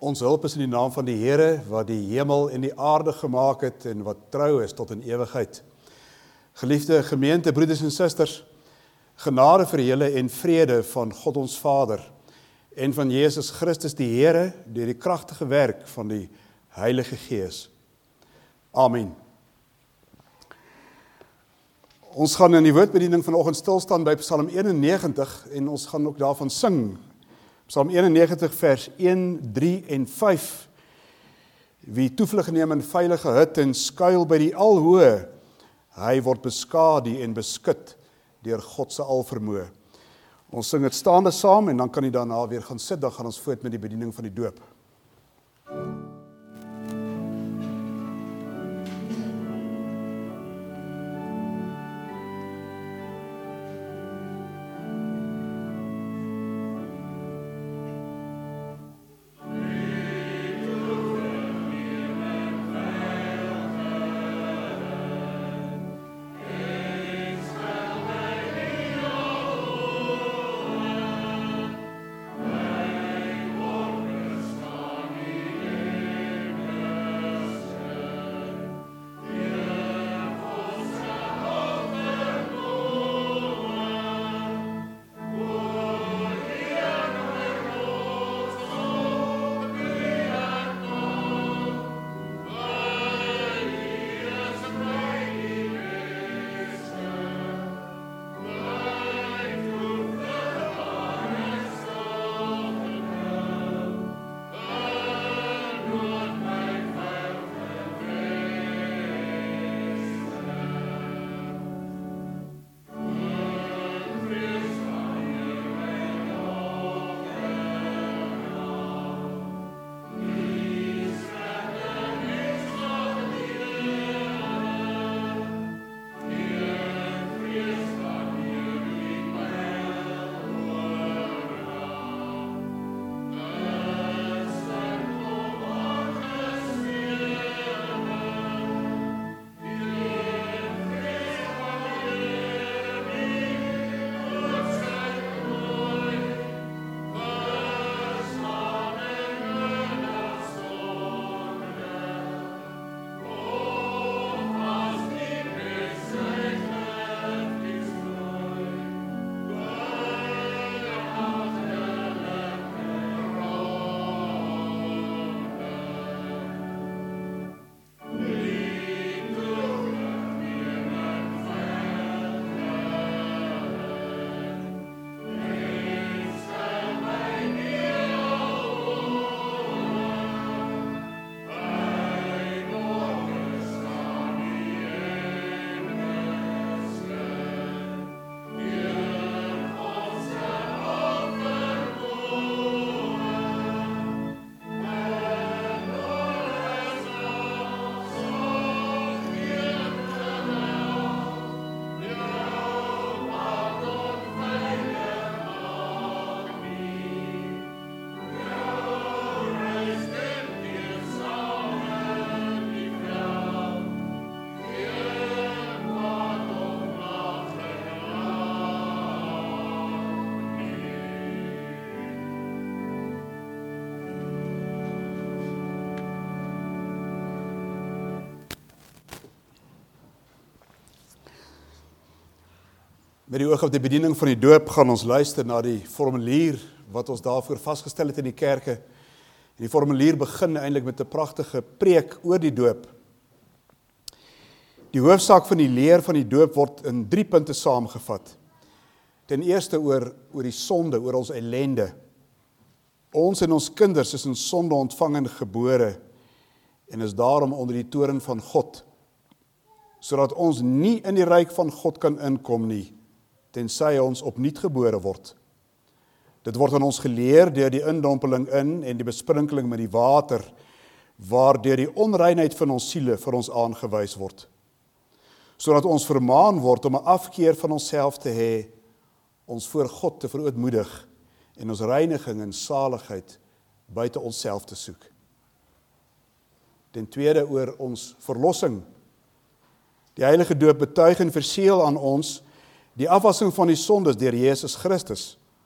Ons hulp is in die naam van die Here, wat die hemel en die aarde gemaak het en wat trou is tot in ewigheid. Geliefde gemeente, broeders en susters, genade vir julle en vrede van God ons Vader en van Jesus Christus die Here deur die kragtige werk van die Heilige Gees. Amen. Ons gaan in die woordbediening vanoggend stil staan by Psalm 91 en ons gaan ook daarvan sing. Psalm 91 vers 1, 3 en 5. Wie toevlug neem in veilige hut en skuil by die Alhoë, hy word beskadu en beskut deur God se alvermoë. Ons sing dit staande saam en dan kan jy daarna weer gaan sit, dan gaan ons voort met die bediening van die doop. Met die oog op die bediening van die doop gaan ons luister na die formulier wat ons daarvoor vasgestel het in die kerke. En die formulier begin eintlik met 'n pragtige preek oor die doop. Die hoofsaak van die leer van die doop word in 3 punte saamgevat. Ten eerste oor die sonde, oor ons ellende. Ons en ons kinders is in sonde ontvang en gebore en is daarom onder die toorn van God, sodat ons nie in die ryk van God kan inkom nie, tensy ons opnuut gebore word. Dit word aan ons geleer deur die indompeling in en die besprinkeling met die water, waardeur die onreinheid van ons siele vir ons aangewys word, sodat ons vermaan word om 'n afkeer van onsself te hê, ons voor God te verootmoedig en ons reiniging en saligheid buite onsself te soek. Ten tweede oor ons verlossing. Die heilige doop betuig en verseël aan ons die afwassing van die sondes deur Jesus Christus,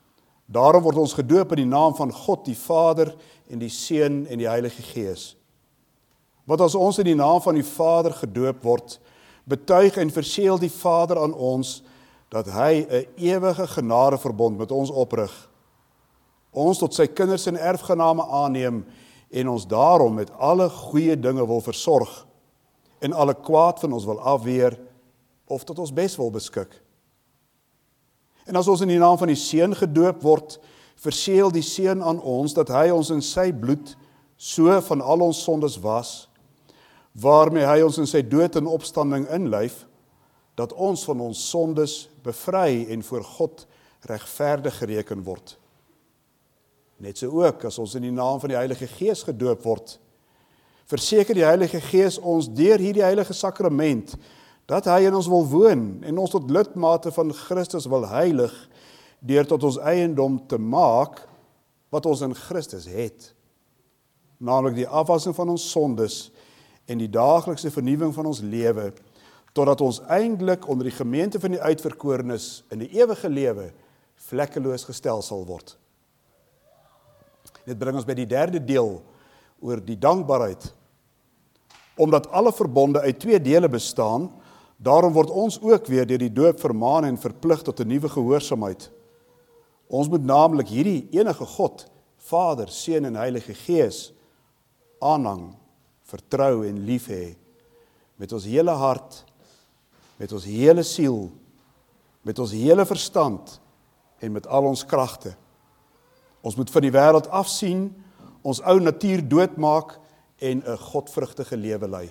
Daarom word ons gedoop in die naam van God die Vader en die Seun en die Heilige Gees. Want as ons in die naam van die Vader gedoop word, betuig en verseël die Vader aan ons dat hy 'n ewige genadeverbond met ons oprig, ons tot sy kinders en erfgename aanneem en ons daarom met alle goeie dinge wil versorg en alle kwaad van ons wil afweer of tot ons bes wil beskik. En as ons in die naam van die Seun gedoop word, verseël die Seun aan ons dat hy ons in sy bloed so van al ons sondes was, waarmee hy ons in sy dood en opstanding inlyf, dat ons van ons sondes bevry en voor God regverdig gereken word. Net so ook, as ons in die naam van die Heilige Gees gedoop word, verseker die Heilige Gees ons deur hierdie heilige sakrament, dat hy in ons wil woon en ons tot lidmate van Christus wil heilig, deur tot ons eiendom te maak, wat ons in Christus het, naamlik die afwassing van ons sondes en die daaglikse vernuwing van ons lewe, totdat ons eindelik onder die gemeente van die uitverkorenes in die ewige lewe vlekkeloos gestel sal word. Dit bring ons by die derde deel oor die dankbaarheid. Omdat alle verbonde uit 2 dele bestaan, daarom word ons ook weer deur die doop vermaan en verplig tot 'n nuwe gehoorsaamheid. Ons moet naamlik hierdie enige God, Vader, Seun en Heilige Gees, aanhang, vertrou en lief hê, met ons hele hart, met ons hele siel, met ons hele verstand en met al ons kragte. Ons moet van die wêreld afsien, ons ou natuur doodmaak en 'n godvrugtige lewe lei.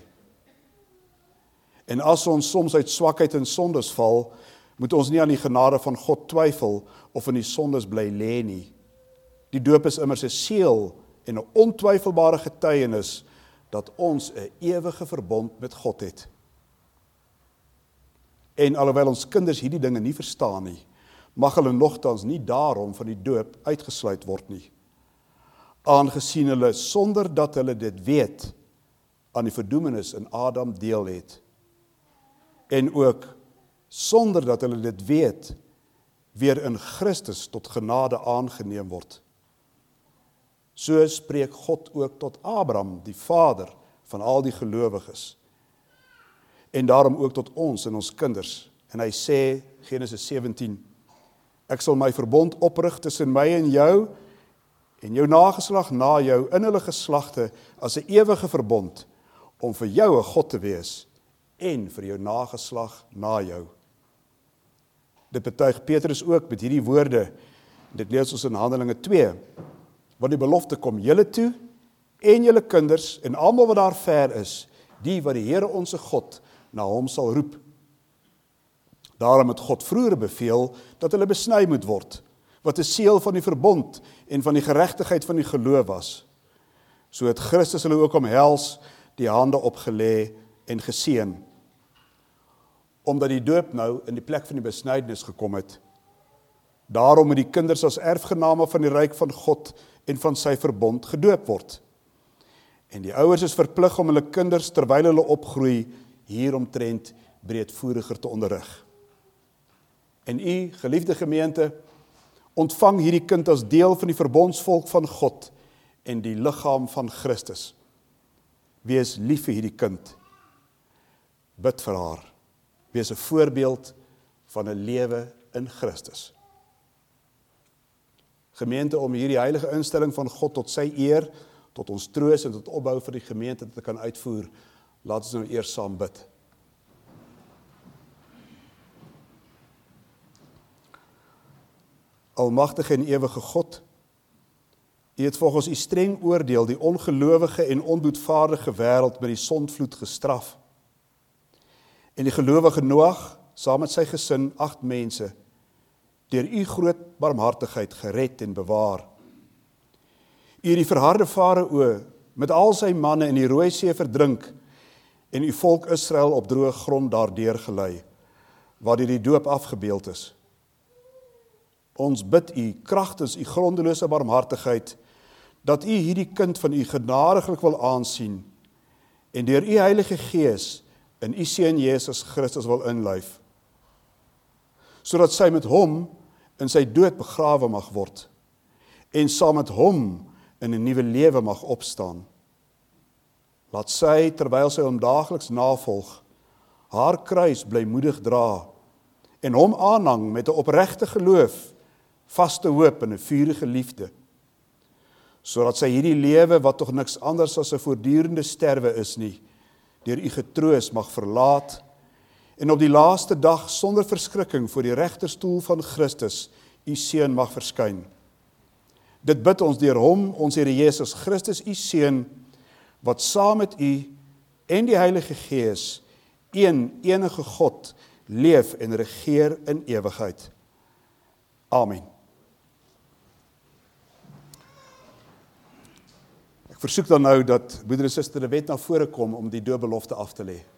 En as ons soms uit swakheid en sondes val, moet ons nie aan die genade van God twyfel of in die sondes bly lê nie. Die doop is immers 'n seël en 'n ontwyfelbare getuienis dat ons 'n ewige verbond met God het. En alhoewel ons kinders hierdie dinge nie verstaan nie, mag hulle nogtans nie daarom van die doop uitgesluit word nie, aangesien hulle sonder dat hulle dit weet aan die verdoemenis in Adam deel het, en ook sonder dat hulle dit weet weer in Christus tot genade aangeneem word. So spreek God ook tot Abraham, die vader van al die gelowiges, en daarom ook tot ons en ons kinders. En hy sê, Genesis 17, ek sal my verbond oprig tussen my en jou nageslag na jou in hulle geslagte as 'n ewige verbond, om vir jou 'n God te wees en vir jou nageslag na jou. Dit betuig Petrus ook met hierdie woorde, dit lees ons in Handelinge 2, want die belofte kom julle toe en julle kinders en almal wat daar ver is, die wat die Here onse God na hom sal roep. Daarom het God vroeër beveel dat hulle besny moet word, wat 'n seël van die verbond en van die geregtigheid van die geloof was. So het Christus hulle ook omhels, die hande opgelê en geseën. Omdat die doop nou in die plek van die besnydenis gekom het. Daarom moet die kinders as erfgename van die ryk van God en van sy verbond gedoop word. En die ouers is verplig om hulle kinders terwyl hulle opgroei hieromtrent breedvoeriger te onderrig. En u, geliefde gemeente, ontvang hierdie kind as deel van die verbondsvolk van God en die liggaam van Christus. Wees lief vir hierdie kind. Bid vir haar. Wees 'n voorbeeld van 'n lewe in Christus. Gemeente, om hierdie heilige instelling van God tot sy eer, tot ons troos en tot opbou vir die gemeente te kan uitvoer, laat ons nou eers saam bid. Almagtige en ewige God, U het volgens U streng oordeel die ongelowige en onboedvaardige wêreld met die sondvloed gestraf. En die gelowige Noag, saam met sy gesin, 8 mense, deur U groot barmhartigheid gered en bewaar. U het die verharde Farao met al sy manne in die Rooi See verdrink en U volk Israel op droë grond daardeur gelei, waar die doop afgebeeld is. Ons bid U kragtens U grondelose barmhartigheid, dat U hierdie kind van U genadiglik wil aansien en deur U Heilige Gees in U Seun Jesus Christus wil inlyf, sodat sy met hom in sy dood begrawe mag word en saam met hom in 'n nuwe lewe mag opstaan. Laat sy, terwyl sy hom daagliks navolg, haar kruis blymoedig dra en hom aanhang met 'n opregte geloof, vaste hoop en 'n vurige liefde, sodat sy hierdie lewe, wat tog niks anders as 'n voortdurende sterwe is nie, deur u getroos mag verlaat en op die laaste dag sonder verskrikking voor die regterstoel van Christus, u Seun, mag verskyn. Dit bid ons deur hom, ons Here Jesus Christus, u Seun, wat saam met u en die Heilige Gees, enige God, leef en regeer in ewigheid. Amen. Ek versoek dan nou dat broeder en suster De Wet na vore kom om die doopbelofte af te lê.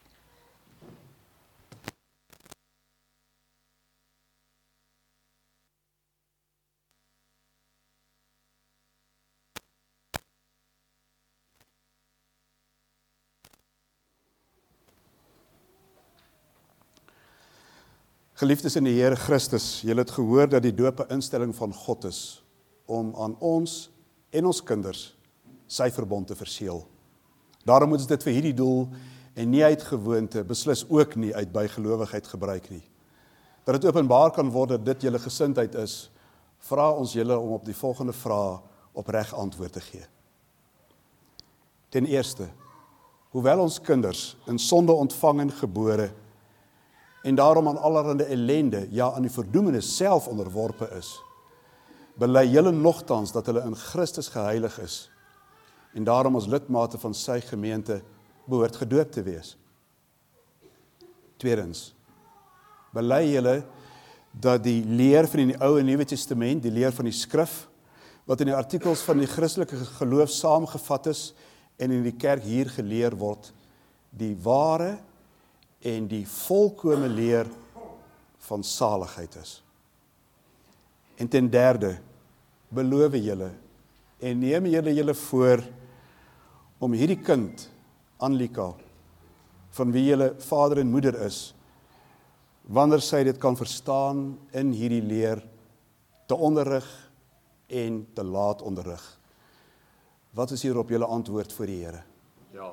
Geliefdes in die Here Christus, julle het gehoor dat die doop 'n instelling van God is om aan ons en ons kinders sy verbond te verseël. Daarom moet ons dit vir hierdie doel en nie uit gewoonte, beslis ook nie uit bygelowigheid gebruik nie. Dat dit openbaar kan word dat dit julle gesindheid is, vra ons julle om op die volgende vrae opreg antwoord te gee. Ten eerste, hoewel ons kinders in sonde ontvang en gebore en daarom aan allerhande ellende, ja aan die verdoemenis self onderworpe is, bely julle nogtans dat hulle in Christus geheilig is en daarom as lidmate van sy gemeente behoort gedoop te wees. Tweedens, bely julle dat die leer van die Ou en Nuwe Testament, die leer van die skrif, wat in die artikels van die Christelike geloof saamgevat is en in die kerk hier geleer word, die ware en die volkome leer van saligheid is. En ten derde, beloof julle en neem julle voor om hierdie kind, Anlika, van wie julle vader en moeder is, wanneer sy dit kan verstaan in hierdie leer, te onderrig en te laat onderrig. Wat is hierop julle antwoord voor die Here? Ja.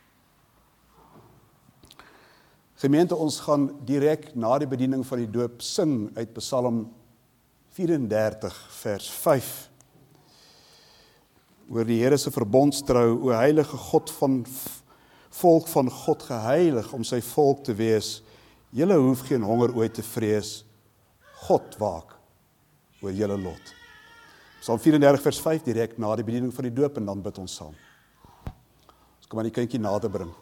Gemeente, ons gaan direk na die bediening van die doop sing uit Psalm 34 vers 5. Oor die Here se verbondstrou, o heilige God van volk van God geheilig om sy volk te wees. Julle hoef geen honger ooit te vrees. God waak oor julle lot. Psalm 34 vers 5 direk na die bediening van die doop en dan bid ons saam. Ons kom aan die kindjie nader bring.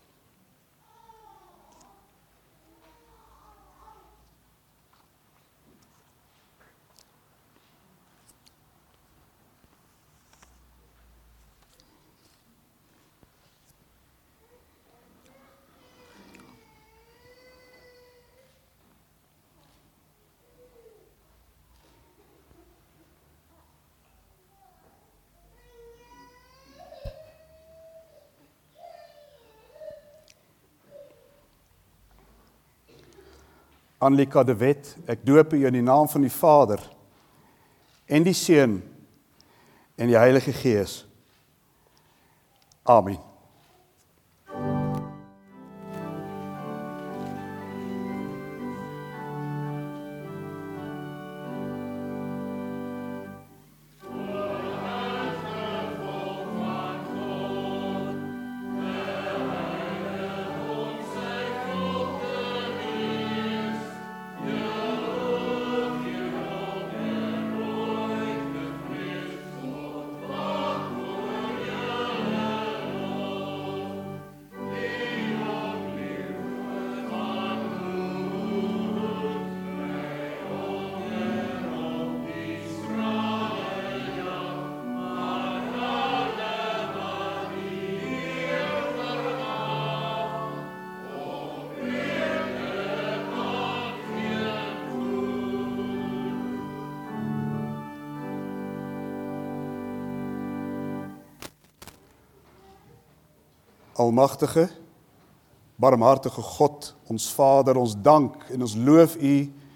Anlika De Wet, ek doop u in die naam van die Vader en die Seun en die Heilige Gees. Amen. Almagtige, barmhartige God, ons Vader, ons dank en ons loof u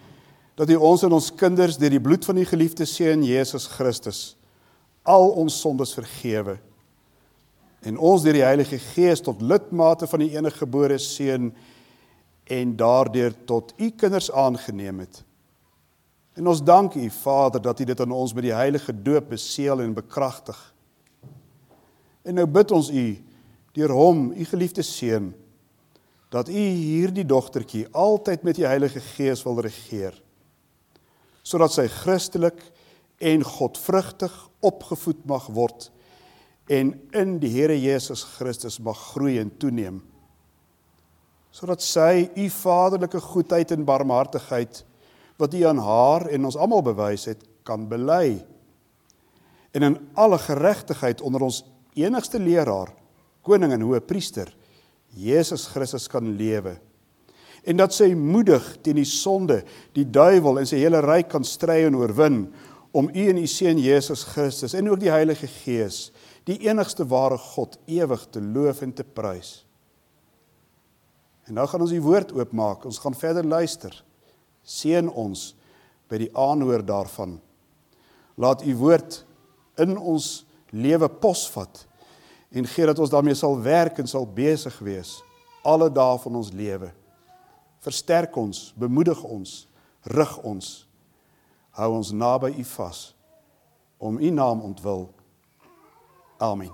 dat U ons en ons kinders deur die bloed van die geliefde Seun Jesus Christus al ons sondes vergewe en ons deur die Heilige Gees tot lidmate van die enige gebore Seun en daardeur tot U kinders aangeneem het. En ons dank U, Vader, dat U dit aan ons met die heilige doop beseël en bekragtig. En nou bid ons U, deur hom, U geliefde Seun, dat U hierdie dogtertjie altyd met die Heilige Gees wil regeer, sodat sy Christelik en godvrugtig opgevoed mag word en in die Here Jesus Christus mag groei en toeneem, sodat sy U vaderlike goedheid en barmhartigheid, wat U aan haar en ons almal bewys het, kan bely, en in alle geregtigheid onder ons enigste leraar, koning en hoëpriester, Jesus Christus kan lewe, en dat sy moedig teen die sonde, die duiwel en sy hele ryk kan stry en oorwin, om U en U Seun Jesus Christus, en ook die Heilige Gees, die enigste ware God, ewig te loof en te prys. En nou gaan ons die woord oopmaak, ons gaan verder luister. Seën ons by die aanhoor daarvan. Laat U woord in ons lewe posvat, en gee dat ons daarmee sal werk en sal besig wees, alle dae van ons lewe. Versterk ons, bemoedig ons, rig ons, hou ons naby U vas, om U naam ontwil. Amen.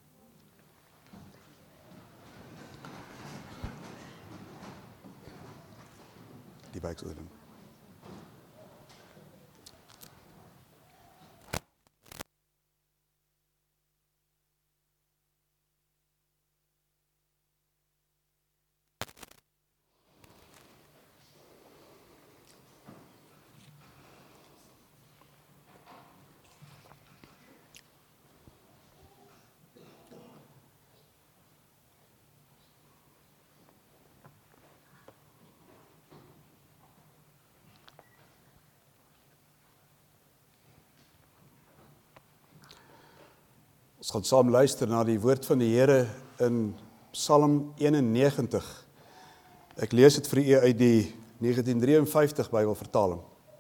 Die buiksoefening. Ons gaan saam luister na die woord van die Here in Psalm 91. Ek lees dit vir u uit die 1953 Bybelvertaling.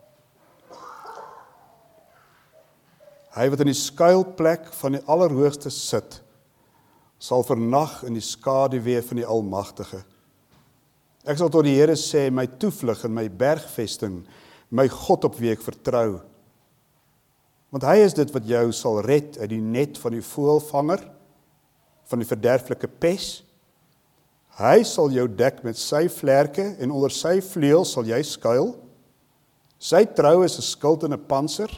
Hy wat in die skuilplek van die Allerhoogste sit, sal vernag in die skaduwee van die Almagtige. Ek sal tot die Here sê, my toevlug en my bergvesting, my God op wie ek vertrou. Want hy is dit wat jou sal red uit die net van die voëlvanger, van die verderflike pes. Hy sal jou dek met sy vlerke en onder sy vleuels sal jy skuil. Sy trou is 'n skild en 'n pantser.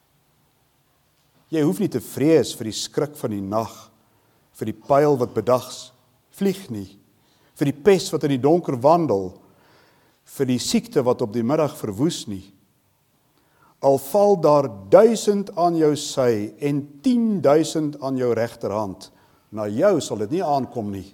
Jy hoef nie te vrees vir die skrik van die nag, vir die pyl wat bedags vlieg nie, vir die pes wat in die donker wandel, vir die siekte wat op die middag verwoes nie. Al val daar 1000 aan jou sy en 10.000 aan jou regterhand, na jou sal dit nie aankom nie.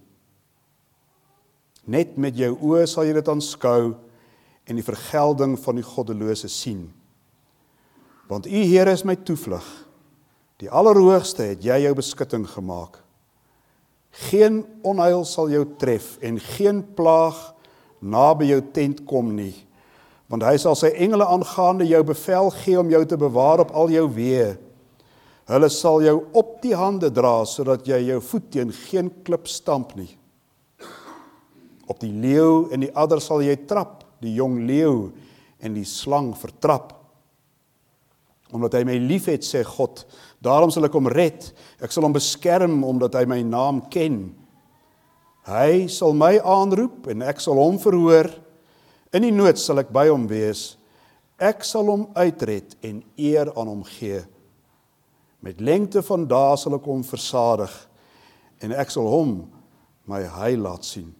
Net met jou oë sal jy dit aanskou en die vergelding van die goddelose sien. Want U Here is my toevlug, die Allerhoogste het jy jou beskutting gemaak. Geen onheil sal jou tref en geen plaag naby jou tent kom nie. Want hy sal sy engele aangaande jou bevel gee om jou te bewaar op al jou weë. Hulle sal jou op die hande dra, sodat jy jou voet teen geen klip stamp nie. Op die leeu en die adder sal jy trap, die jong leeu en die slang vertrap. Omdat hy my lief het, sê God, daarom sal ek hom red. Ek sal hom beskerm, omdat hy my naam ken. Hy sal my aanroep en ek sal hom verhoor. In die nood sal ek by hom wees. Ek sal hom uitred en eer aan hom gee. Met lengte van dae sal ek hom versadig en ek sal hom my heil laat sien.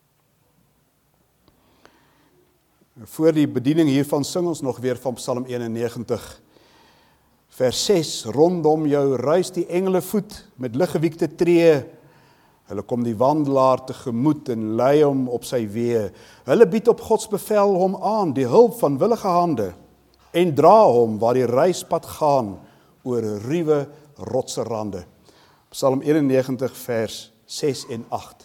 Voor die bediening hiervan sing ons nog weer van Psalm 91, vers 6. Rondom jou ruis die engele voet met liggewiekte tree. Hulle kom die wandelaar tegemoet en lei hom op sy weë. Hulle bied op Gods bevel hom aan, die hulp van willige hande, en dra hom waar die reispad gaan oor ruwe rotserande. Psalm 91 vers 6 en 8.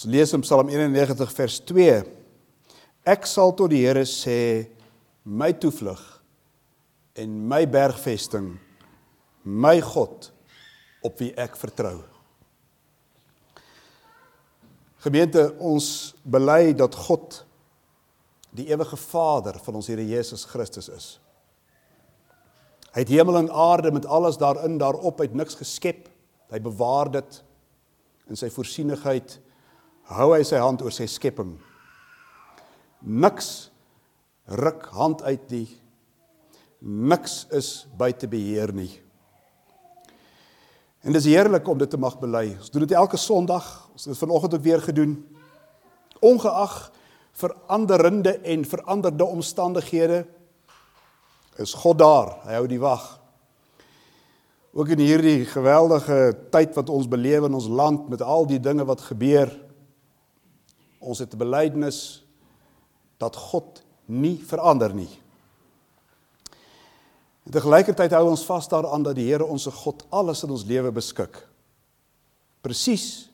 Ons lees in Psalm 91 vers 2. Ek sal tot die Here sê, my toevlug en my bergvesting, my God, op wie ek vertrou. Gemeente, ons bely dat God die ewige Vader van ons Here Jesus Christus is. Hy het hemel en aarde met alles daarin, daarop, uit niks geskep. Hy bewaar dit in sy voorsienigheid, hou hy sy hand oor sy skepping. Niks ruk hand uit nie, niks is buite beheer nie. En dis heerlik om dit te mag bely. Ons doen dit elke Sondag, ons het dit vanoggend ook weer gedoen. Ongeag veranderende en veranderde omstandighede, is God daar, hy hou die wag. Ook in hierdie geweldige tyd wat ons beleef in ons land, met al die dinge wat gebeur, ons het 'n belydenis dat God nie verander nie. En tegelijkertyd hou ons vas daaraan dat die Here ons God alles in ons lewe beskik. Presies,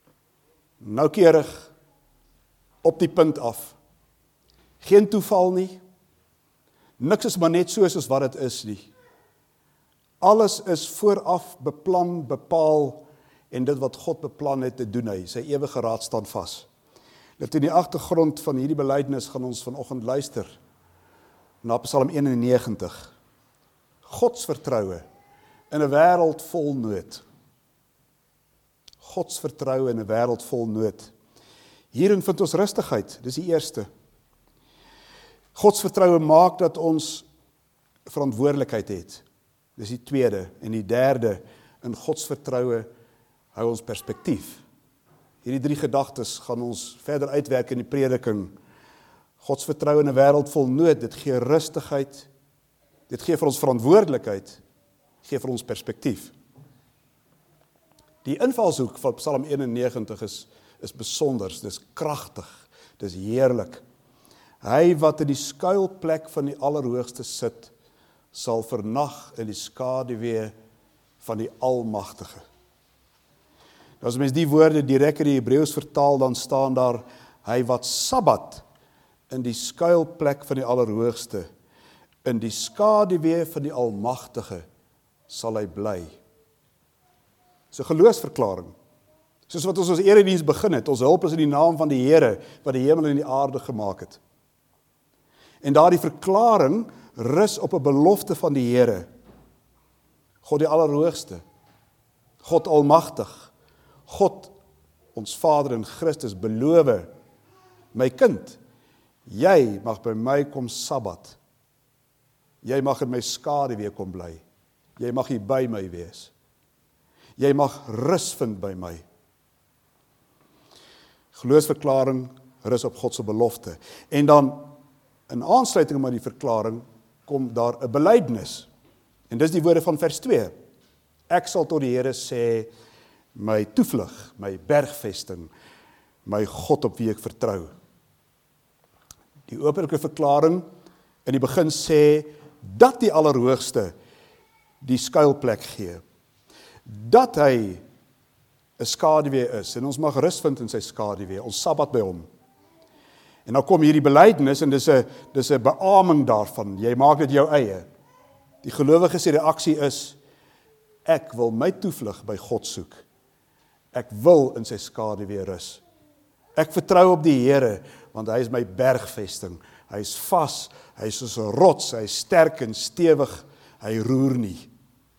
noukeurig, op die punt af. Geen toeval nie. Niks is maar net soos wat dit is nie. Alles is vooraf beplan, bepaal, en dit wat God beplan het te doen hy. Sy ewige raad staan vas. Dit in die agtergrond van hierdie belydenis gaan ons vanoggend luister na Psalm 91. Godsvertroue in 'n wêreld vol nood. Godsvertroue in 'n wêreld vol nood. Hierin vind ons rustigheid, dis die eerste. Godsvertroue maak dat ons verantwoordelikheid het. Dis die tweede. En die derde, in godsvertroue hou ons perspektief. Hierdie 3 gedagtes gaan ons verder uitwerk in die prediking. Godsvertroue in 'n wêreld vol nood, dit gee rustigheid, dit gee vir ons verantwoordelikheid, gee vir ons perspektief. Die invalshoek van Psalm 91 is besonders, dis kragtig, dis heerlik. Hy wat in die skuilplek van die Allerhoogste sit, sal vernag in die skaduwee van die Almagtige. As mens die woorde direk in die Hebreëus vertaal, dan staan daar, hy wat Sabbat in die skuilplek van die Allerhoogste, in die skaduwee van die Almagtige, sal hy bly. Dis 'n geloofsverklaring. Soos wat ons erediens begin het, ons hulp is in die naam van die Here, wat die hemel en die aarde gemaak het. En daardie verklaring rus op 'n belofte van die Here. God die Allerhoogste, God Almagtig, God, ons Vader in Christus, beloof, my kind, jy mag by my kom Sabbat. Jy mag in my skaduwee kom bly. Jy mag hier by my wees. Jy mag rus vind by my. Geloofsverklaring rus op God se belofte. En dan, in aansluiting met die verklaring, kom daar 'n belydenis. En dis die woorde van vers 2. Ek sal tot die Here sê, my toevlug, my bergvesting, my God op wie ek vertrou. Die openlike verklaring in die begin sê, dat die Allerhoogste die skuilplek gee. Dat hy 'n skaduwee is, en ons mag rus vind in sy skaduwee, ons Sabbat by hom. En nou kom hierdie belydenis, en dis 'n beaming daarvan, jy maak dit jou eie. Die gelowige se reaksie is, ek wil my toevlug by God soek. Ek wil in sy skaduwee rus. Ek vertrou op die Here, want hy is my bergvesting. Hy is vas, hy is soos 'n rots, hy is sterk en stewig, hy roer nie.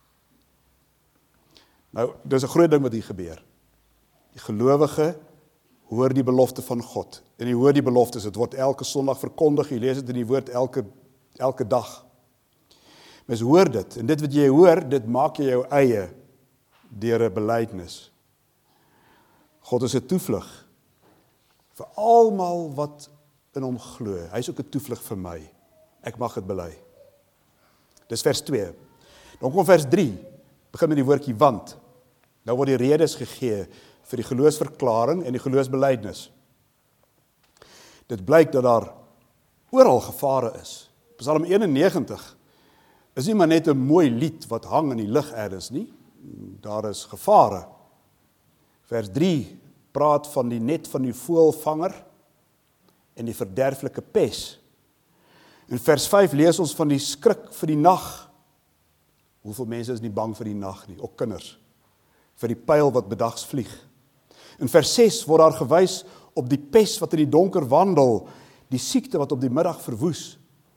Nou, dis 'n groot ding wat hier gebeur. Die gelowige hoor die belofte van God. En jy hoor die beloftes, dit word elke Sondag verkondig, jy lees dit in die woord elke dag. Mens hoor dit, en dit wat jy hoor, dit maak jy jou eie deur 'n belydenis. God is 'n toevlug vir almal wat in hom glo. Hy is ook 'n toevlug vir my. Ek mag dit bely. Dis vers 2. Dan kom vers 3. Begin met die woordjie want. Nou word die redes gegee vir die geloofsverklaring en die geloofsbelydenis. Dit blyk dat daar oral gevare is. Psalm 91 is nie maar net 'n mooi lied wat hang in die lug ergens nie. Daar is gevare. Vers 3 praat van die net van die voëlvanger en die verderflike pes. In vers 5 lees ons van die skrik vir die nag. Hoeveel mense is nie bang vir die nag nie, ook kinders, vir die pyl wat bedags vlieg. In vers 6 word daar gewys op die pes wat in die donker wandel, die siekte wat op die middag verwoes.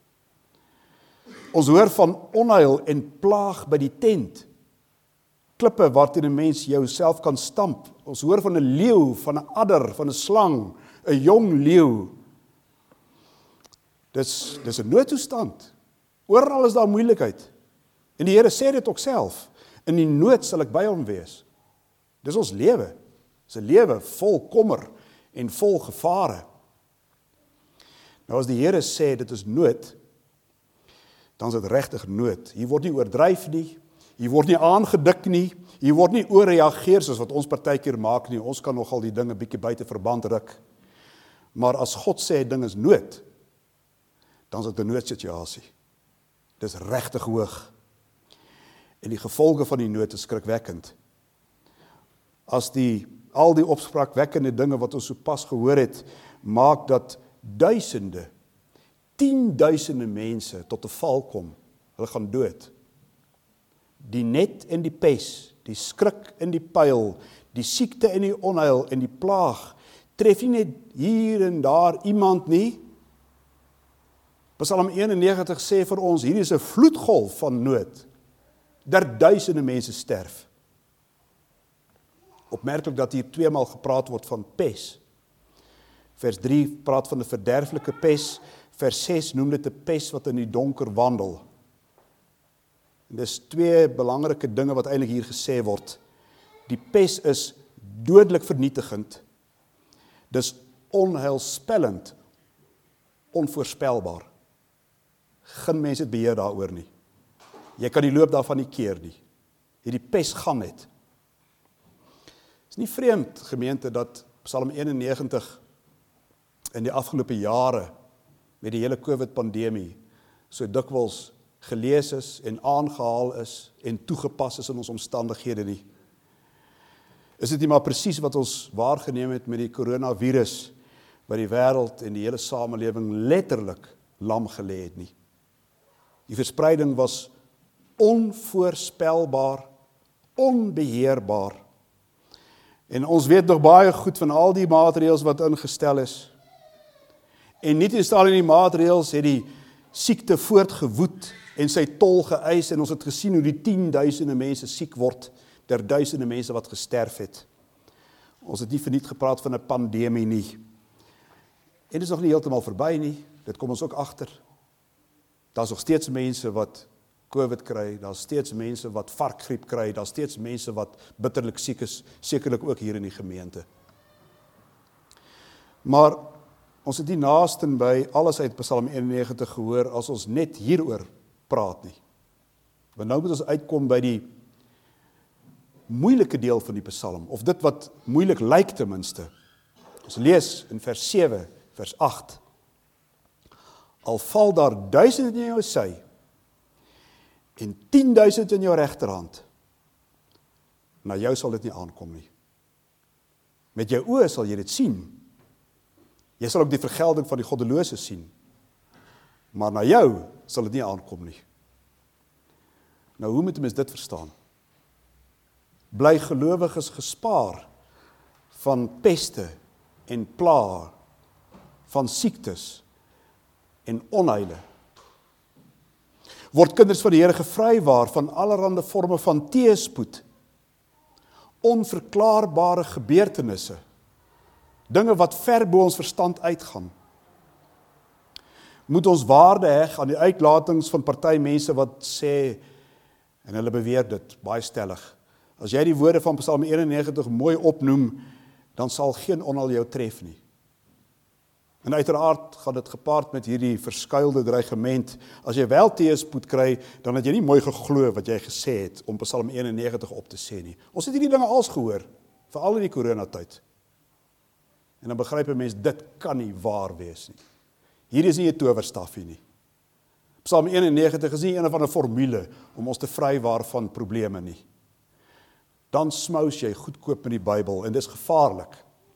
Ons hoor van onheil en plaag by die tent, klippe waarteen 'n mens jouself kan stamp. Ons hoor van 'n leeu, van 'n adder, van 'n slang, 'n jong leeu. Dis 'n noodtoestand. Oral is daar moeilikheid. En die Here sê dit ook self. In die nood sal ek by hom wees. Dis ons lewe. Dis 'n lewe vol kommer en vol gevare. Nou as die Here sê dit is nood, dan is dit regtig nood. Hier word nie oordryf nie, hier word nie aangedik nie, hier word nie oorreageer soos wat ons partykeer maak nie. Ons kan nogal die dinge bietjie buite verband ruk. Maar as God sê ding is nood, dan is dit 'n noodsituasie. Dis regtig hoog. En die gevolge van die nood is skrikwekkend. As al die opspraakwekkende dinge wat ons sopas gehoor het, maak dat duisende, 10.000 mense tot 'n val kom. Hulle gaan dood. Die net en die pes, die skrik en die pyl, die siekte en die onheil en die plaag, tref nie net hier en daar iemand nie. Psalm 91 sê vir ons, hier is 'n vloedgolf van nood. Duisende mense sterf. Opmerklik dat hier 2 maal gepraat word van pes. Vers 3 praat van 'n verderflike pes, vers 6 noem dit 'n pes wat in die donker wandel. En dis 2 belangrike dinge wat eintlik hier gesê word. Die pes is dodelik vernietigend. Dis onheilspellend, onvoorspelbaar. Geen mens het beheer daaroor nie. Jy kan die loop daarvan nie keer nie. Hierdie pes gaan net. Het is nie vreemd, gemeente, dat Psalm 91 in die afgelope jare met die hele COVID-pandemie so dikwels gelees is en aangehaal is en toegepas is in ons omstandighede nie. Is dit nie maar presies wat ons waargeneem het met die coronavirus, wat die wêreld en die hele samelewing letterlik lam gelê het nie. Die verspreiding was onvoorspelbaar, onbeheerbaar. En ons weet nog baie goed van al die maatreëls wat ingestel is. En nie tenstaan in die maatreëls het die siekte voortgewoed en sy tol geëis en ons het gesien hoe die 10.000 mense siek word, duisende mense wat gesterf het. Ons het nie verniet gepraat van 'n pandemie nie. En dit is nog nie heeltemal verby nie, dit kom ons ook agter. Daar's nog steeds mense wat COVID kry, daar's steeds mense wat varkgriep kry, daar's steeds mense wat bitterlik siek is, sekerlik ook hier in die gemeente. Maar ons het nie naasten by alles uit Psalm 91 gehoor as ons net hieroor praat nie. Want nou moet ons uitkom by die moeilike deel van die Psalm, of dit wat moeilik lyk ten minste. Ons lees in vers 7, vers 8. Al val daar 1000 in jou sy, en 10.000 in jou regterhand, na jou sal dit nie aankom nie. Met jou oë sal jy dit sien. Jy sal ook die vergelding van die goddelose sien. Maar na jou sal dit nie aankom nie. Nou, hoe moet 'n mens dit verstaan? Bly gelowiges gespaar van peste en pla, van siektes en onheile. Word kinders van die Here gevrywaar van allerlei forme van teëspoed, onverklaarbare gebeurtenisse, dinge wat ver bo ons verstand uitgaan. Moet ons waarde heg aan die uitlatings van party mense wat sê, en hulle beweer dit baie stellig, as jy die woorde van Psalm 91 mooi opnoem, dan sal geen onheil jou tref nie. En uiteraard gaan dit gepaard met hierdie verskuilde dreigement. As jy wel teëspoed kry, dan het jy nie mooi geglo wat jy gesê het om Psalm 91 op te sê nie. Ons het hierdie dinge als gehoor, veral in die coronatyd. En dan begryp 'n mens, dit kan nie waar wees nie. Hier is nie 'n towerstafie nie. Psalm 91 is nie een of ander formule om ons te vrywaar van probleme nie. Dan smous jy goedkoop met die Bybel en dis gevaarlik.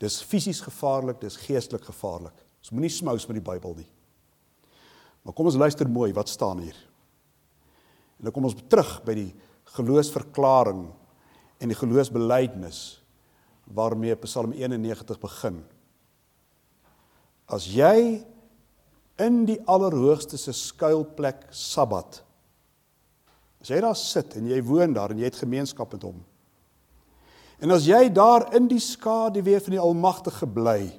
Dis fisies gevaarlik, dis geestelik gevaarlik. Ons moenie smous met die Bybel nie. Maar kom ons luister mooi, wat staan hier? En dan kom ons terug by die geloofsverklaring en die geloofsbelijdenis waarmee Psalm 91 begin. As jy in die Allerhoogste se skuilplek Sabbat, as jy daar sit en jy woon daar en jy het gemeenskap met hom, en as jy daar in die skaduwee van die Almagtige bly,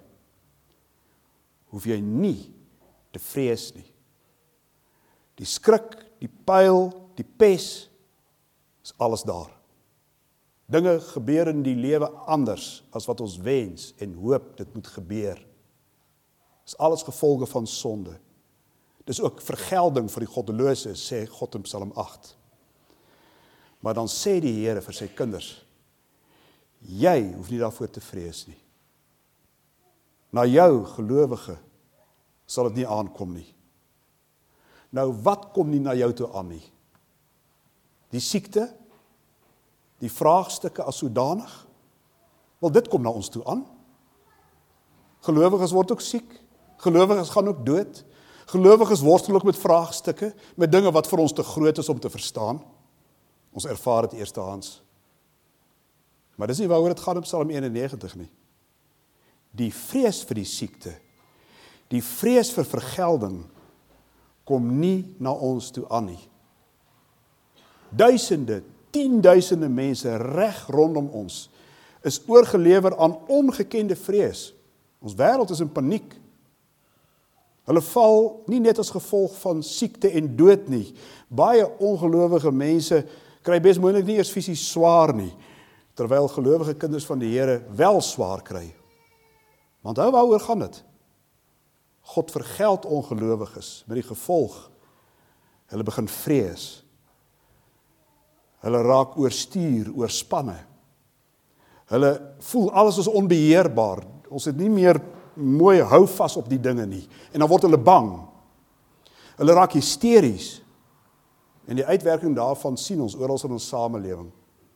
hoef jy nie te vrees nie. Die skrik, die pyl, die pes, is alles daar. Dinge gebeur in die lewe anders as wat ons wens en hoop dit moet gebeur. Dis alles gevolge van sonde. Dis ook vergelding vir die goddelose, sê God in Psalm 8. Maar dan sê die Here vir sy kinders, jy hoef nie daarvoor te vrees nie. Na jou, gelowige, sal dit nie aankom nie. Nou, wat kom nie na jou toe aan nie? Die siekte, die vraagstukke as sodanig? Wel, dit kom na ons toe aan. Gelowiges word ook siek. Gelowiges gaan ook dood. Gelowiges worstel ook met vraagstukke, met dinge wat vir ons te groot is om te verstaan. Ons ervaar dit eerstehands. Maar dis nie waaroor dit gaan op Psalm 91 nie. Die vrees vir die siekte, die vrees vir vergelding, kom nie na ons toe aan nie. Duisende, 10.000 mense reg rondom ons is oorgelewer aan ongekende vrees. Ons wêreld is in paniek. Hulle val nie net as gevolg van siekte en dood nie. Baie ongelowige mense kry bes moontlik nie eers fisies swaar nie, terwyl gelowige kinders van die Here wel swaar kry. Want waaroor gaan dit? God vergeld ongelowiges met die gevolg. Hulle begin vrees. Hulle raak oorstuur, oorspanne. Hulle voel alles is onbeheerbaar. Ons het nie meer mooi hou vas op die dinge nie. En dan word hulle bang. Hulle raak hysteries. En die uitwerking daarvan sien ons oral in ons samelewing.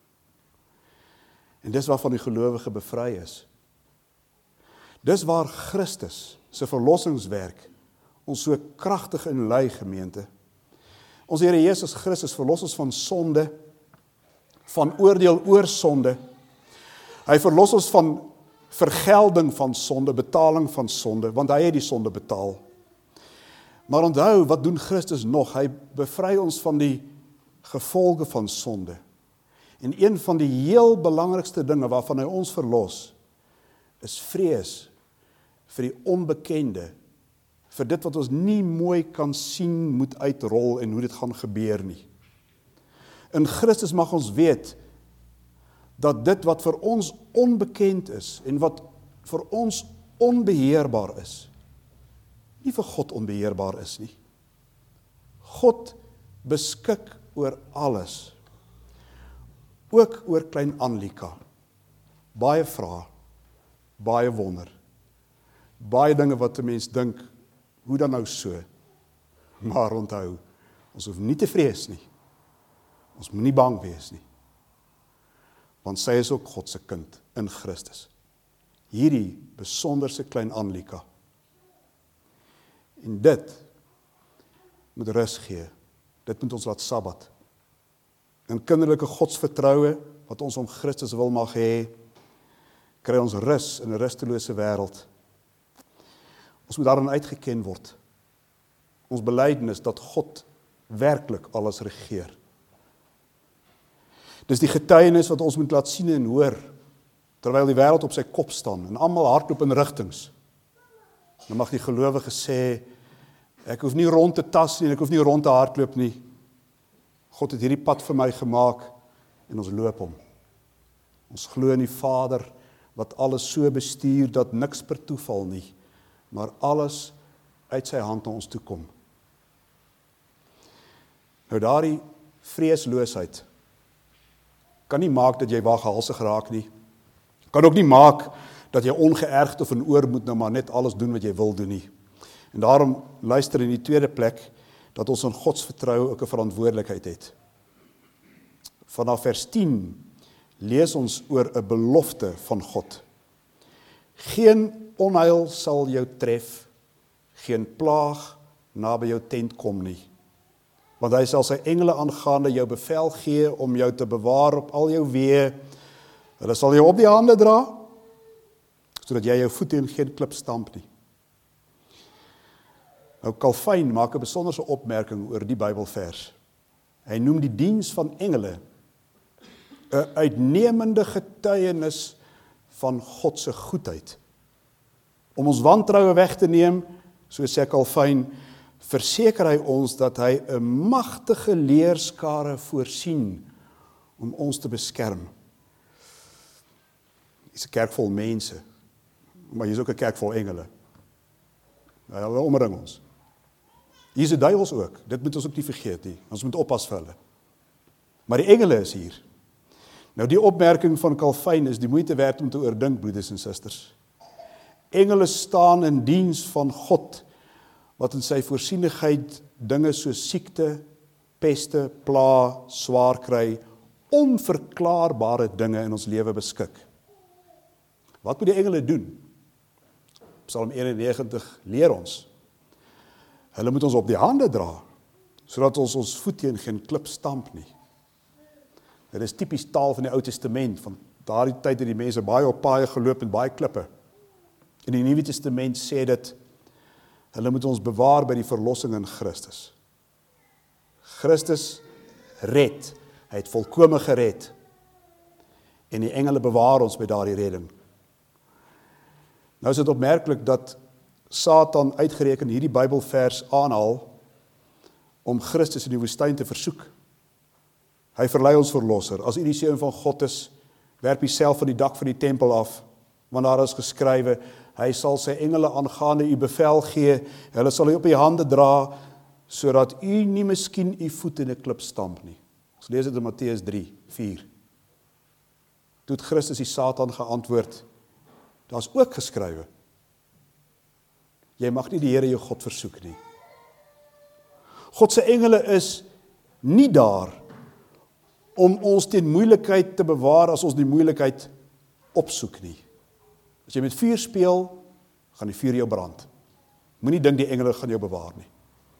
En dis waarvan die gelowige bevry is. Dis waar Christus se verlossingswerk ons so kragtig inlei, gemeente. Ons Here Jesus Christus verlos ons van sonde, van oordeel oor sonde. Hy verlos ons van vergelding van sonde, betaling van sonde, want hy het die sonde betaal. Maar onthou, wat doen Christus nog? Hy bevry ons van die gevolge van sonde. En een van die heel belangrikste dinge waarvan hy ons verlos, is vrees vir die onbekende, vir dit wat ons nie mooi kan sien, moet uitrol en hoe dit gaan gebeur nie. In Christus mag ons weet, dat dit wat vir ons onbekend is, en wat vir ons onbeheerbaar is, nie vir God onbeheerbaar is nie. God beskik oor alles, ook oor klein Anlika. Baie vrae, baie wonder, baie dinge wat 'n mens dink, hoe dan nou so? Maar onthou, ons hoef nie te vrees nie. Ons moet nie bang wees nie. Want sy is ook God se kind in Christus. Hierdie besonderse klein Anlika. En dit moet rus gee. Dit moet ons laat Sabbat. In kinderlike godsvertroue, wat ons om Christus wil mag hê, kry ons rus in 'n rustelose wêreld. Ons moet daarin uitgeken word. Ons belydenis dat God werklik alles regeer. Dis die getuienis wat ons moet laat sien en hoor, terwyl die wêreld op sy kop staan, en almal hardloop in rigtings. Dan mag die gelowige sê, ek hoef nie rond te tas nie, en ek hoef nie rond te hardloop nie. God het hierdie pad vir my gemaak, en ons loop hom. Ons glo in die Vader, wat alles so bestuur, dat niks per toeval nie, maar alles uit sy hand na ons toe kom. Nou daardie vreesloosheid kan nie maak dat jy waaghalsig raak nie. Kan ook nie maak dat jy ongeërgd of in oormoed nou maar net alles doen wat jy wil doen nie. En daarom luister in die tweede plek dat ons in godsvertroue ook 'n verantwoordelikheid het. Vanaf vers 10 lees ons oor 'n belofte van God. Geen onheil sal jou tref, geen plaag naby jou tent kom nie. Want hy sal sy engele aangaande jou bevel gee om jou te bewaar op al jou weë. Hulle sal jou op die hande dra, sodat jy jou voet in geen klip stamp nie. Nou Calvin maak 'n besonderse opmerking oor die Bybelvers. Hy noem die diens van engele 'n uitnemende getuienis van God se goedheid. Om ons wantroue weg te neem, so sê Calvin, verseker hy ons dat hy 'n magtige leerskare voorsien om ons te beskerm. Dis 'n kerk vol mense, maar hier is ook 'n kerk vol engele. Hulle omring ons. Hier is die duiwels ook, dit moet ons ook nie vergeet nie, ons moet oppas vir hulle. Maar die engele is hier. Nou die opmerking van Calvin is die moeite werd om te oordink, broeders en susters. Engele staan in diens van God, wat in sy voorsienigheid dinge soos siekte, peste, pla, swaar kry, onverklaarbare dinge in ons lewe beskik. Wat moet die engele doen? Psalm 91 leer ons. Hulle moet ons op die hande dra, sodat ons voet teen geen klip stamp nie. Dit is tipies taal van die Ou Testament, van daardie tyd het die mense baie op paaie geloop en baie klippe. In die Nuwe Testament sê dit, hulle moet ons bewaar by die verlossing in Christus. Christus red, hy het volkome gered, en die engele bewaar ons by daardie redding. Nou is dit opmerklik dat Satan uitgereken hierdie Bybelvers aanhaal om Christus in die woestyn te versoek. Hy verlei ons verlosser. As u die seun van God is, werp u self van die dak van die tempel af, want daar is geskrywe, hy sal sy engele aangaande u bevel gee, hulle sal u op die hande dra, sodat u nie miskien u voet in 'n klip stamp nie. Ons lees dit in Matteus 3:4. Toe het Christus die Satan geantwoord, daar is ook geskrywe, jy mag nie die Here jou God versoek nie. God se engele is nie daar om ons teen moeilikheid te bewaar as ons die moeilikheid opsoek nie. As jy met vuur speel, gaan die vuur jou brand. Moenie dink die engele gaan jou bewaar nie.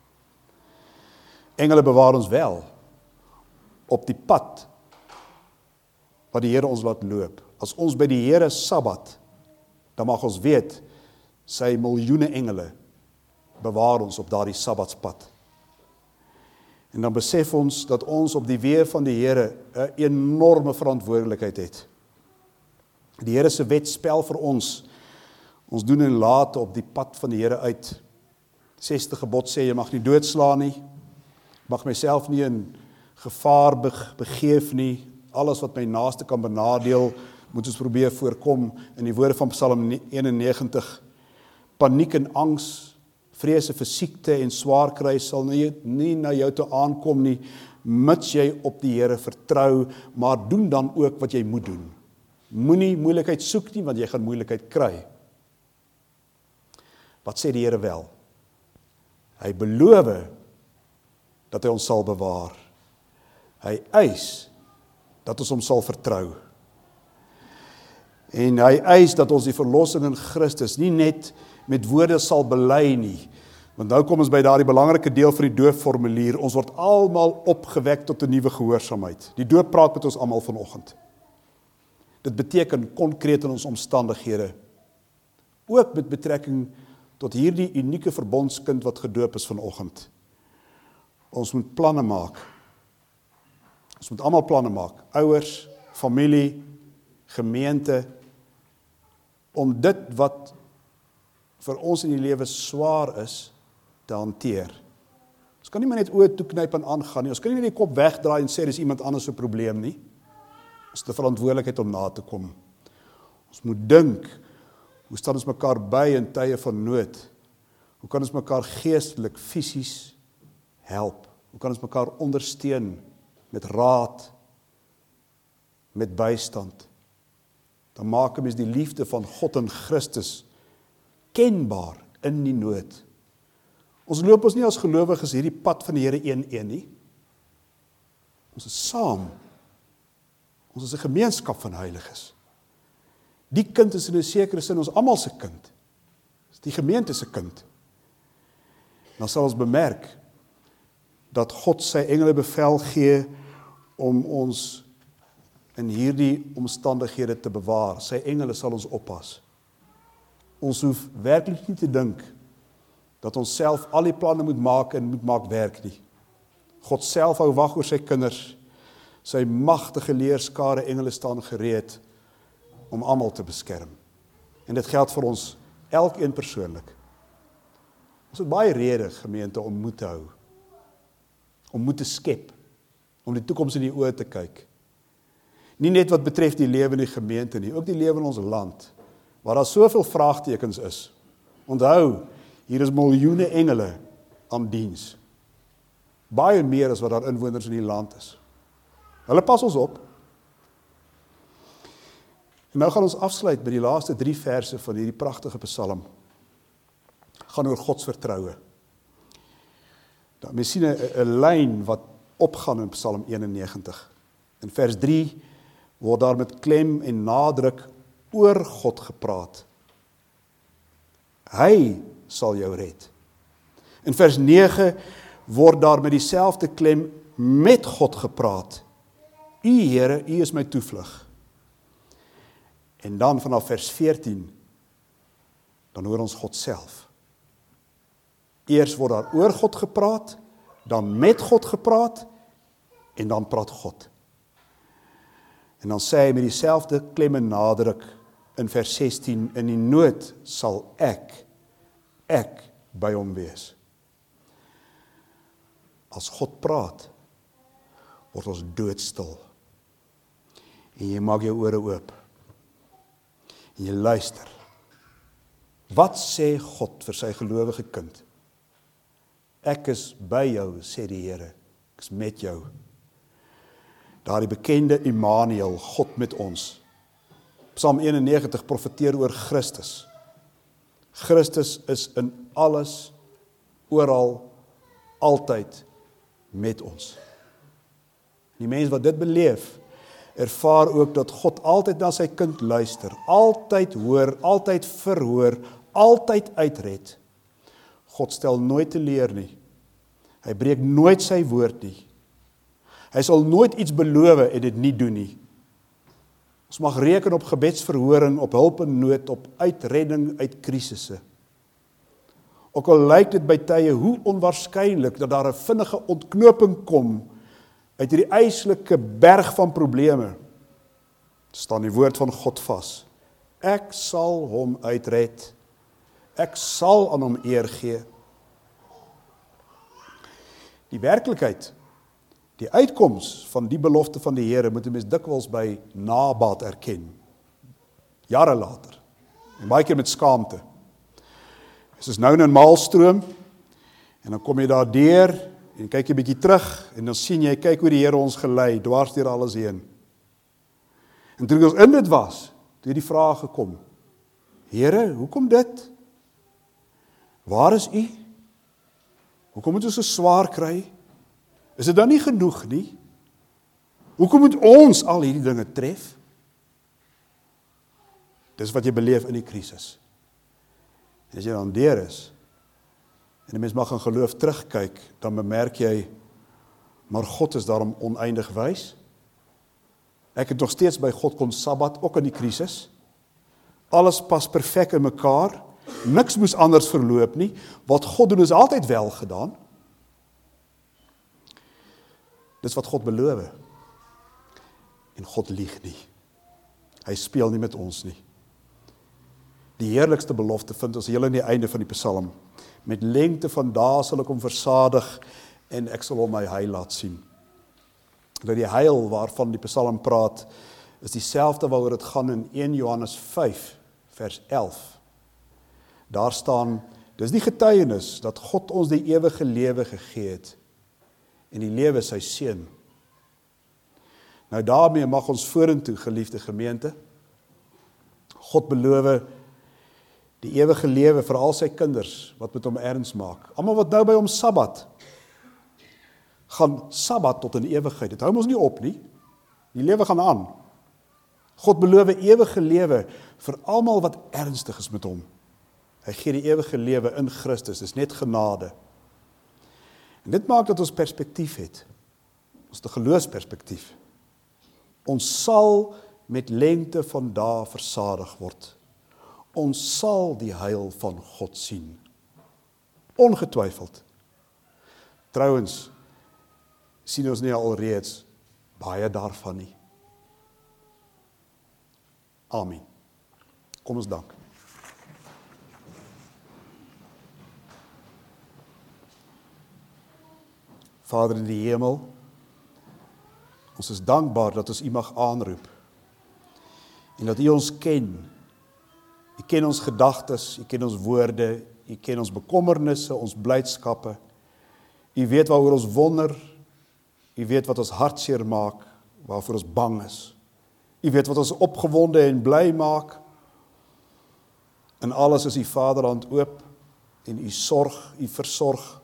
Engele bewaar ons wel op die pad wat die Here ons laat loop. As ons by die Here Sabbat, dan mag ons weet, sy miljoene engele bewaar ons op daardie Sabbatspad. En dan besef ons dat ons op die weë van die Here 'n enorme verantwoordelikheid het. Die Here se wet spel vir ons doen en laat op die pad van die Here uit. 6de gebod sê, jy mag nie doodslaan nie, mag myself nie in gevaar begeef nie, alles wat my naaste kan benadeel, moet ons probeer voorkom. In die woorde van Psalm 91, paniek en angs, vrese vir siekte en swaar kry sal nie na jou toe aankom nie, mits jy op die Here vertrou, maar doen dan ook wat jy moet doen. Moenie moeilikheid soek nie, want jy gaan moeilikheid kry. Wat sê die Here wel? Hy beloof dat hy ons sal bewaar. Hy eis dat ons hom sal vertrou. En hy eis dat ons die verlossing in Christus nie net met woorde sal bely nie. Want nou kom ons by daardie belangrike deel van die doopformulier. Ons word almal opgewek tot 'n nuwe gehoorsaamheid. Die doop praat met ons almal vanoggend. Dit beteken konkreet in ons omstandighede. Ook met betrekking tot hierdie unieke verbondskind wat gedoop is vanoggend. Ons moet planne maak. Ons moet almal planne maak. Ouers, familie, gemeente, om dit wat vir ons in die lewe swaar is, te hanteer. Ons kan nie maar net oë toeknyp en aangaan nie. Ons kan nie net die kop wegdraai en sê dis iemand anders se probleem nie. Ons het 'n verantwoordelikheid om na te kom. Ons moet dink, hoe staan ons mekaar by in tye van nood? Hoe kan ons mekaar geestelik, fisies help? Hoe kan ons mekaar ondersteun met raad, met bystand? Dan maak 'n mens die liefde van God en Christus kenbaar in die nood. Ons loop ons nie as gelowiges hierdie pad van die Here een nie. Ons is saam. Ons is 'n gemeenskap van heiliges. Die kind is in 'n sekere sin ons almal se kind. Dis die gemeente se kind. Dan sal ons bemerk dat God sy engele bevel gee om ons in hierdie omstandighede te bewaar. Sy engele sal ons oppas. Ons hoef werklik nie te dink dat ons self al die planne moet maak en moet maak werk nie. God self hou wag oor sy kinders. Sy magtige leerskare engele staan gereed om almal te beskerm. En dit geld vir ons elkeen persoonlik. Ons het baie redes, gemeente, om moed te hou. Om moed te skep. Om die toekoms in die oë te kyk. Nie net wat betref die lewe in die gemeente nie, ook die lewe in ons land, waar daar soveel vraagtekens is. Onthou, hier is miljoene engele aan diens. Baie meer as wat daar inwoners in die land is. Hulle pas ons op. En nou gaan ons afsluit by die laaste 3 verse van hierdie pragtige psalm. Gaan oor Gods vertroue. Mens sien 'n lyn wat opgaan in Psalm 91. In vers 3 word daar met klem en nadruk oor God gepraat. Hy sal jou red. In vers 9 word daar met dieselfde klem met God gepraat. U Here, U is my toevlug. En dan vanaf vers 14, dan hoor ons God self. Eers word daar oor God gepraat, dan met God gepraat, en dan praat God. En dan sê hy met dieselfde klem en nadruk in vers 16, in die nood sal ek by hom wees. As God praat, word ons doodstil. En jy maak jou ore oop. En jy luister. Wat sê God vir sy gelowige kind? Ek is by jou, sê die Here. Ek is met jou. Daardie bekende Immanuel, God met ons. Psalm 91 profeteer oor Christus. Christus is in alles, oral, altyd met ons. Die mens wat dit beleef, ervaar ook dat God altyd na sy kind luister, altyd hoor, altyd verhoor, altyd uitred. God stel nooit teleur nie. Hy breek nooit sy woord nie. Hy sal nooit iets beloof en dit nie doen nie. Ons mag reken op gebedsverhoring, op hulp in nood, op uitredding uit krisisse. Ook al lyk dit by tye hoe onwaarskynlik dat daar 'n vinnige ontknoping kom uit hierdie eislike berg van probleme, staan die woord van God vas. Ek sal hom uitred. Ek sal aan hom eer gee. Die werklikheid, die uitkoms van die belofte van die Here moet 'n mens dikwels by nabaat erken. Jare later. En baie keer met skaamte. Dit is nou in 'n maalstroom en dan kom jy daar deur en kyk jy 'n bietjie terug en dan sien jy, kyk hoe die Here ons gelei dwars deur alles heen. En toe ons in dit was, toe die vraag gekom: Here, hoekom dit? Waar is U? Hoekom moet ons so swaar kry? Is dit dan nie genoeg nie? Hoekom moet ons al hierdie dinge tref? Dis wat jy beleef in die krisis. En as jy dan deur is, en die mens mag in geloof terugkyk, dan bemerk jy, maar God is daarom oneindig wys. Ek het nog steeds by God kon sabbat, ook in die krisis. Alles pas perfek in mekaar. Niks moes anders verloop nie. Wat God doen is altyd wel gedaan. Dis wat God beloof. En God lieg nie. Hy speel nie met ons nie. Die heerlikste belofte vind ons heel aan die einde van die Psalm. Met lengte van dae sal ek hom versadig en ek sal hom my heil laat sien. Nou die heil waarvan die Psalm praat, is dieselfde waaroor dit gaan in 1 Johannes 5 vers 11. Daar staan, dis die getuienis dat God ons die ewige lewe gegee het en die lewe sy seun. Nou daarmee mag ons vorentoe, geliefde gemeente, God beloof die ewige lewe vir al sy kinders wat met hom erns maak. Almal wat nou by hom sabbat, gaan sabbat tot in ewigheid. Dit hou ons nie op nie. Die lewe gaan aan. God beloof ewige lewe vir almal wat ernstig is met hom. Hy gee die ewige lewe in Christus, dis net genade. En dit maak dat ons perspektief het, ons die geloofsperspektief. Ons sal met lengte van dae versadig word. Ons sal die heil van God sien. Ongetwyfeld. Trouwens, sien ons nie alreeds baie daarvan nie. Amen. Kom ons dank. Vader in die hemel, ons is dankbaar dat ons U mag aanroep en dat U ons ken. U ken ons gedagtes, U ken ons woorde, U ken ons bekommernisse, ons blydskappe. U weet waaroor ons wonder, U weet wat ons hartseer maak, waarvoor ons bang is. U weet wat ons opgewonde en bly maak. In alles is U Vaderhand oop en U sorg, U versorg.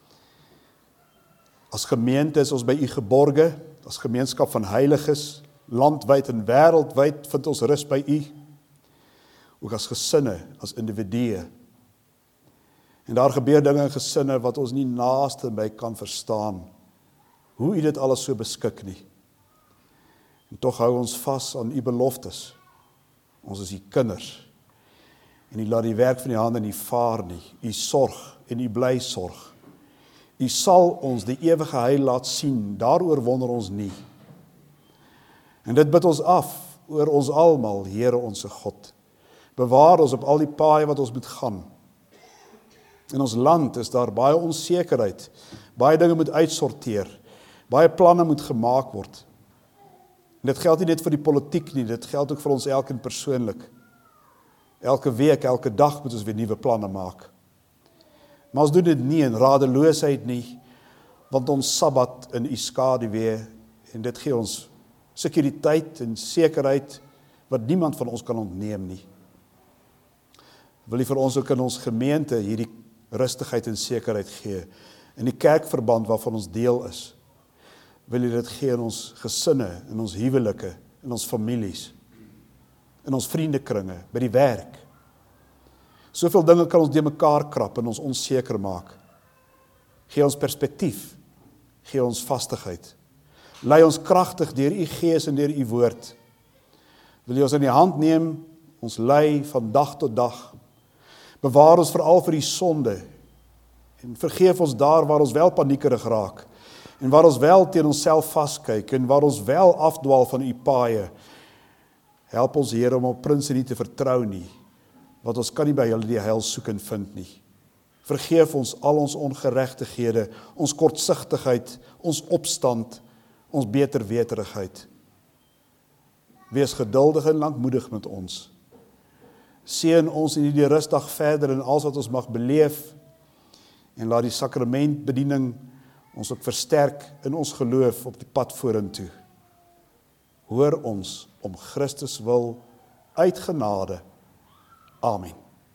As gemeente is ons by U geborge, as gemeenskap van heiliges, landwyd en wêreldwyd vind ons rus by U. Ook as gesinne, as individue. En daar gebeur dinge in gesinne wat ons nie naaste by kan verstaan, hoe U dit alles so beskik nie. En tog hou ons vas aan U beloftes. Ons is U kinders. En U laat die werk van die hande nie vaar nie. U sorg en U bly sorg. U sal ons die ewige heil laat sien, daaroor wonder ons nie. En dit bid ons af oor ons almal, Here onse God. Bewaar ons op al die paaie wat ons moet gaan. In ons land is daar baie onsekerheid, baie dinge moet uitsorteer, baie planne moet gemaak word. En dit geld nie net vir die politiek nie, dit geld ook vir ons elkeen persoonlik. Elke week, elke dag moet ons weer nuwe planne maak. Maar ons doen dit nie in radeloosheid nie, want ons Sabbat in U skaduwee, en dit gee ons sekuriteit en sekerheid, wat niemand van ons kan ontneem nie. Wil U vir ons ook in ons gemeente hierdie rustigheid en sekerheid gee, in die kerkverband waarvan ons deel is. Wil U dit gee in ons gesinne, in ons huwelike, in ons families, in ons vriendekringe, by die werk. Soveel dinge kan ons de mekaar krap en ons onseker maak. Gee ons perspektief, gee ons vastigheid. Lei ons kragtig deur U Gees en deur U woord. Wil U ons in die hand neem, ons lei van dag tot dag. Bewaar ons veral vir die sonde en vergeef ons daar waar ons wel paniekerig raak en waar ons wel teen onsself vaskyk en waar ons wel afdwaal van U paaie. Help ons Here om op prinses nie te vertrou nie, want ons kan nie by hulle die heil soek en vind nie. Vergeef ons al ons ongeregtighede, ons kortsigtigheid, ons opstand, ons beterweterigheid. Wees geduldig en lankmoedig met ons. Seën ons in hierdie rustdag verder in alles wat ons mag beleef en laat die sakramentbediening ons ook versterk in ons geloof op die pad vorentoe. Hoor ons om Christus wil uit genade. Amen.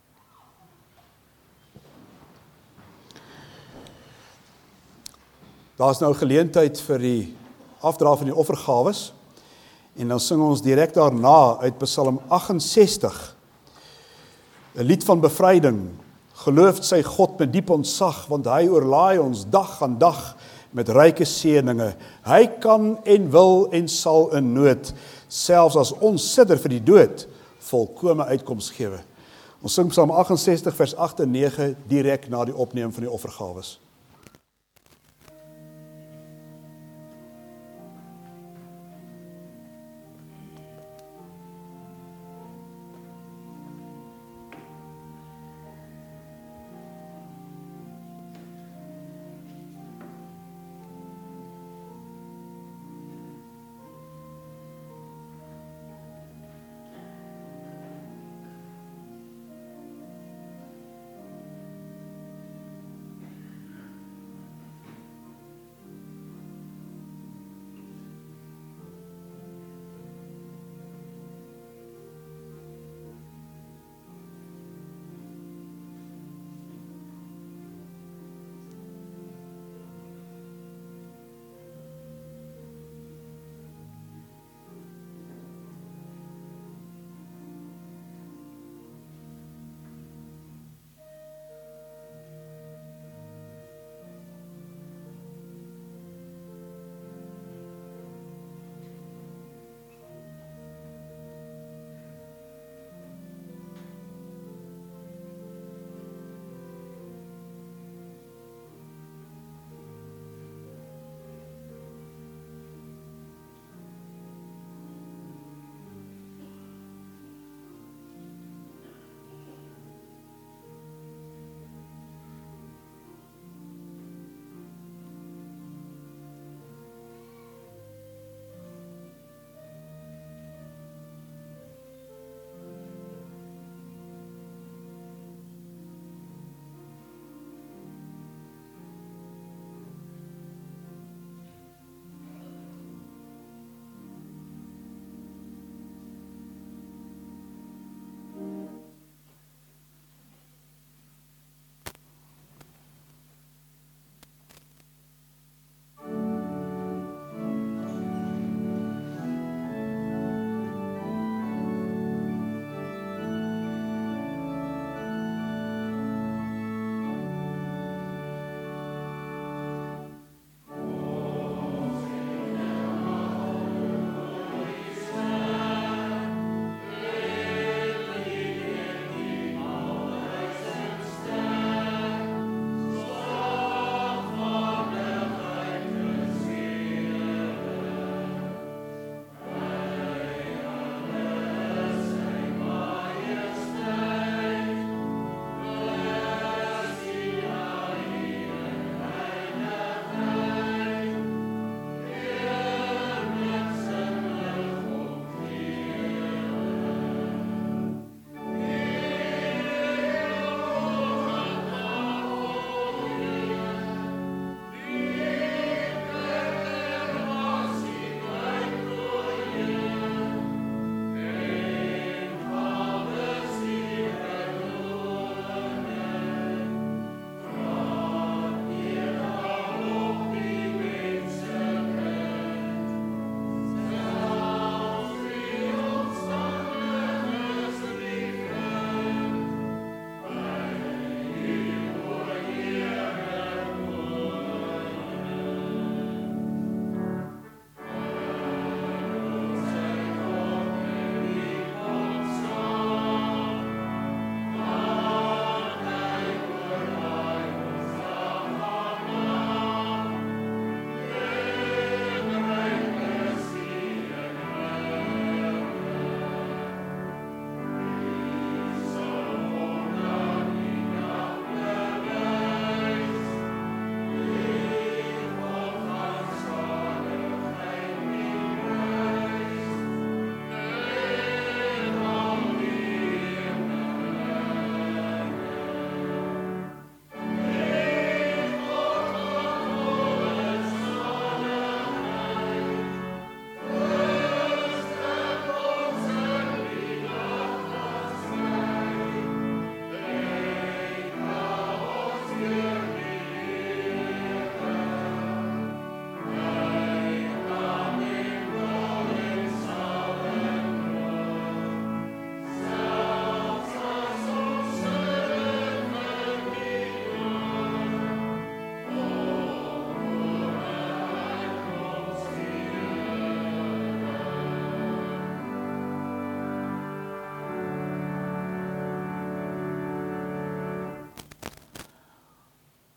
Daar is nou geleentheid vir die afdra van die offergawes en dan sing ons direk daarna uit Psalm 68, 'n lied van bevryding. Geloofd sy God met diep ontzag, want hy oorlaai ons dag aan dag met ryke seëninge. Hy kan en wil en sal in nood, selfs as ons sidder vir die dood, volkome uitkoms gewe. Ons sing Psalm 68 vers 8 en 9 direk na die opneem van die offergawes.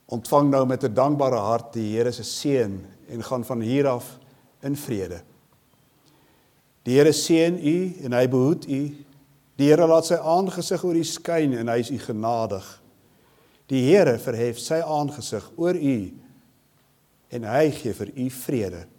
Ontvang nou met 'n dankbare hart die Here se seën en gaan van hier af in vrede. Die Here seën u en hy behoed u. Die Here laat sy aangesig oor u skyn en hy is u genadig. Die Here verhef sy aangesig oor u en hy gee vir u vrede.